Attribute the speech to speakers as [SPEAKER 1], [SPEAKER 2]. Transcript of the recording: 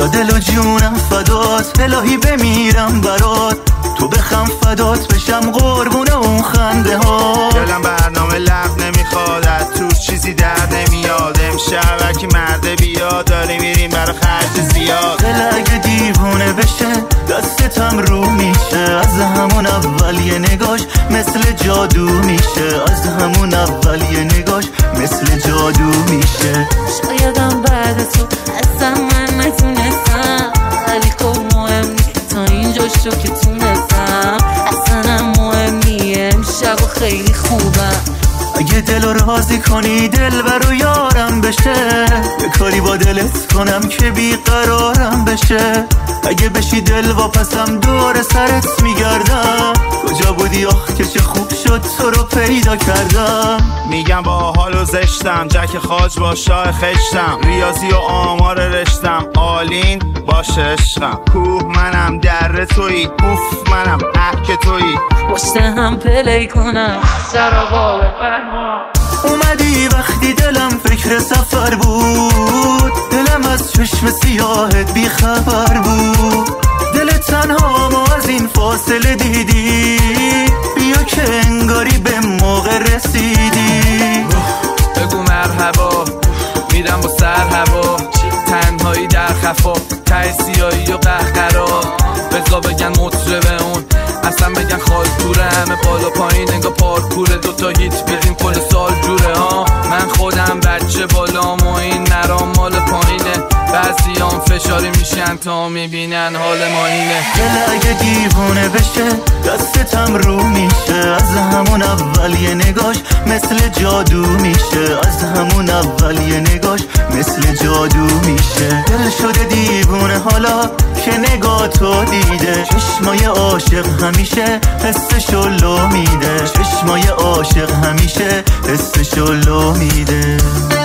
[SPEAKER 1] دل و جونم فدات، الهی بمیرم برات، تو بخم فدات بشم قربون اون خنده ها.
[SPEAKER 2] دلم برنامه لب نمیخواد، تو چیزی در نمیاد، امشب اگه مرده بیاد داری میریم برا خرج زیاد.
[SPEAKER 1] دل اگه دیوونه بشه دستتم رو میشه، از همون اول یه نگاش مثل جادو میشه، از همون اول یه نگاش مثل جادو میشه.
[SPEAKER 3] شایدم بعد تو اصلا من نتونستم، ولی خب مهم نیست تا اینجا شو که تونستم، اصلا مهم نیه امشب و خیلی خوبم.
[SPEAKER 1] اگه دل رو راضی کنی دل برو یارم بشه، یه کاری با دلت کنم که بیقرارم بشه. اگه بشی دل واپسم دور سرت میگردم، کجا بودی آخ که چه خوب شد تو رو پیدا کردم.
[SPEAKER 2] میگم با حال و زشتم، جک خاج با شاه خشتم، ریاضی و آمار رشتم، آلین باشه عشقم. کوه منم در تویی، اوف منم که تویی،
[SPEAKER 3] پشت هم پلی کنم سراغا بفرما.
[SPEAKER 1] اومدی وقتی دلم فکر سفر بود، دلم از چشم سیاهت بیخبر بود، دل تنها ما از این فاصله دیدی، بیا که انگاری به موقع رسیدی.
[SPEAKER 4] بگو مرحبا میرم با سر هوا، تنهایی در خفا، ته سیاهی و قهقرا، بزا بگن مطربه اون، اصلا بگن خالکوره، همه بالا پایین انگا پارکوره، دوتا هیت بیدیم کل سال جوره ها. من خودم بچه بالام و این نرام مال پایینه، بعضیام فشاری میشن تا میبینن حال ما اینه.
[SPEAKER 1] دل اگه دیوونه بشه دستتم رو میشه، از همون اول یه نگاش مثل جادو میشه، از همون اول یه نگاش مثل جادو میشه. دل شده دیوونه حالا که نگاه تو دیده، چشمای عاشق همیشه حسشو لو میده، چشمای عاشق همیشه حسشو لو میده.